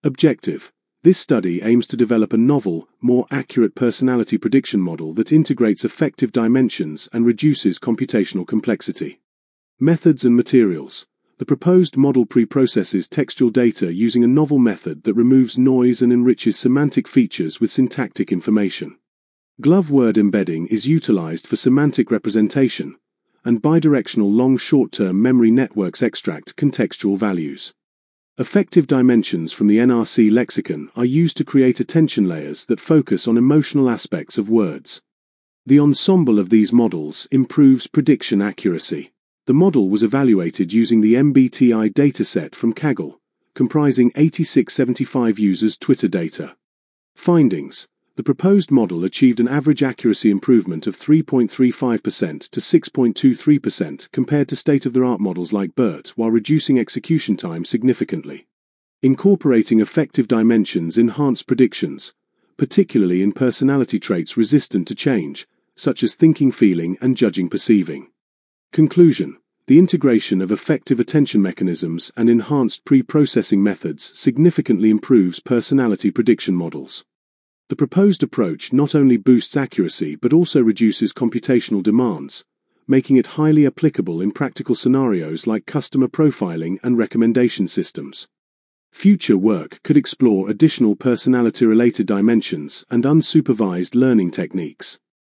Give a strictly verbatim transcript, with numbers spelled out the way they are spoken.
Objective: this study aims to develop a novel, more accurate personality prediction model that integrates affective dimensions and reduces computational complexity. Methods and materials. The proposed model pre-processes textual data using a novel method that removes noise and enriches semantic features with syntactic information. Glove word embedding is utilized for semantic representation, and bidirectional long short-term memory networks extract contextual values. Affective dimensions from the N R C lexicon are used to create attention layers that focus on emotional aspects of words. The ensemble of these models improves prediction accuracy. The model was evaluated using the M B T I dataset from Kaggle, comprising eighty-six seventy-five users' Twitter data. Findings: the proposed model achieved an average accuracy improvement of three point three five percent to six point two three percent compared to state-of-the-art models like BERT, while reducing execution time significantly. Incorporating affective dimensions enhanced predictions, particularly in personality traits resistant to change, such as thinking, feeling, and judging, perceiving. Conclusion: the integration of affective attention mechanisms and enhanced pre-processing methods significantly improves personality prediction models. The proposed approach not only boosts accuracy but also reduces computational demands, making it highly applicable in practical scenarios like customer profiling and recommendation systems. Future work could explore additional personality-related dimensions and unsupervised learning techniques.